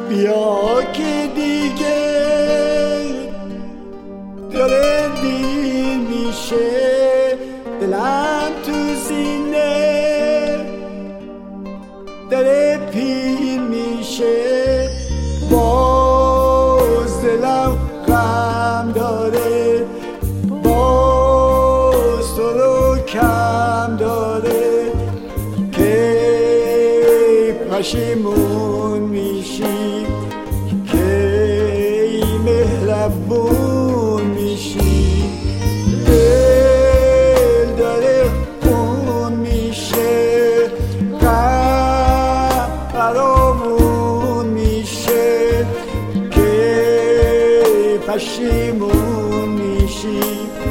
بیا که دیگه داره دیر میشه، دلم تو سینه داره پیر میشه، باز دلم غم داره، باز تو رو کم داره، که پشیمون میشی، که مهربون میشی، دل داره خون میشه، غم فرامون میشه، که پشیمون میشی،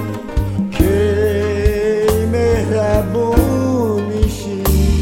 که مهربون میشی.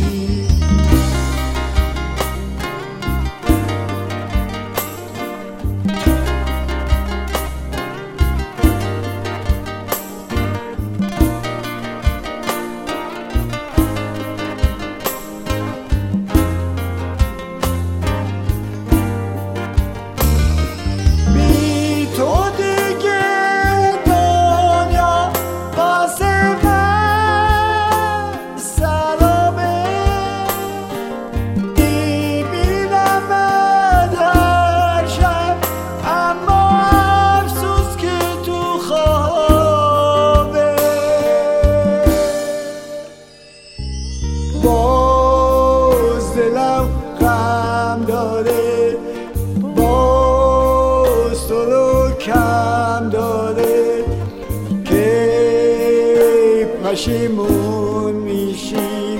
باز دلم غم داره، باز تو رو کم داره، که پشیمون میشی،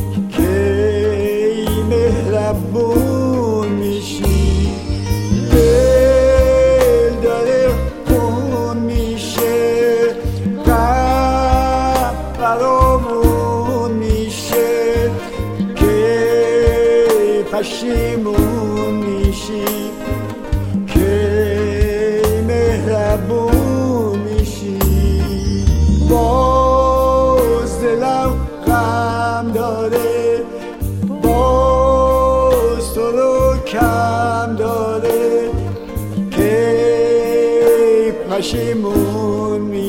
که مهربون میشی، دل داره خون میشه، غم فرامون میشه، که پشیمون میشی، که مهربون میشی. باز دلم غم داره، باز تو رو کم داره، که پشیمون میشی.